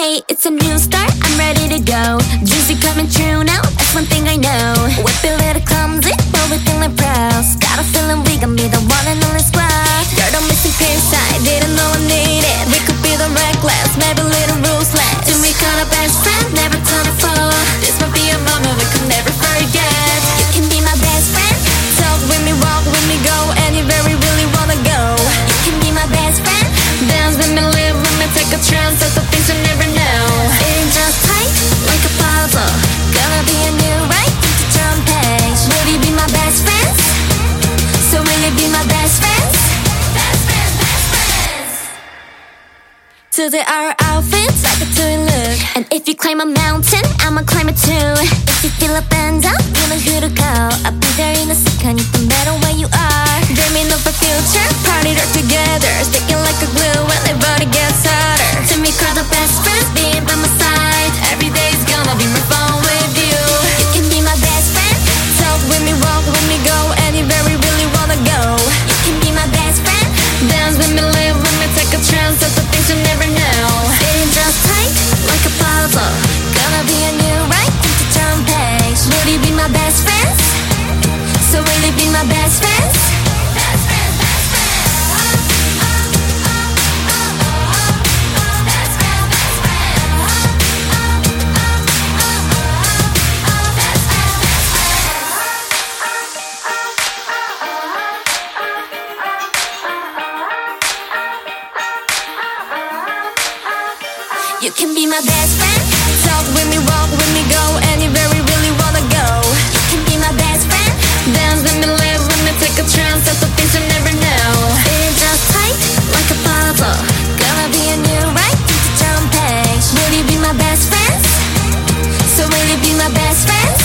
Hey, it's a new start, I'm ready to go. Dreams are coming true now, that's one thing I know. We feel a little clumsy, but we're feeling proud. Got a feeling we gon' be the one and only squad. You're the missing piece, I didn't know I needed. We could be the reckless, maybe a little ruthless. To make our best friend, never turn a foe. This might be a moment we could never forget. You can be my best friend, talk with me, walk with me, go anywhere we really wanna go. You can be my best friend, dance with me, live with me, take a chance at the things you never know. It's just tight, like a puzzle. Gonna be a new right to turn page. Will you be my best friends? So will you be my best friends? Best friends, best friends. Today our outfits like a twin look. And if you climb a mountain, I'ma climb it too. If you feel up and down, you know who to call. I'll be there in a second, no matter where you are. Dreaming of a future, party there together. Sticking like a glue when the body gets hotter. To me, call the best friends, being by my side. Every day's gonna be more fun with you. You can be my best friend, talk with me, walk with me, go anywhere we really wanna go. You can be my best friend, dance with me, live with me, take a chance at the things you never know. It's just tight, like a puzzle. Gonna be a new right to turn page. Will you be my best friends? So will you be my best friends? Best friends, best friends. Best friends, best friends. You can be my best friend, talk with me, walk with me, go anywhere we really wanna go. You can be my best friend, dance with me, live with me, take a chance at the things you never know. It's just tight, like a puzzle. Gonna be a new right to turn page. Will you be my best friends? So will you be my best friends?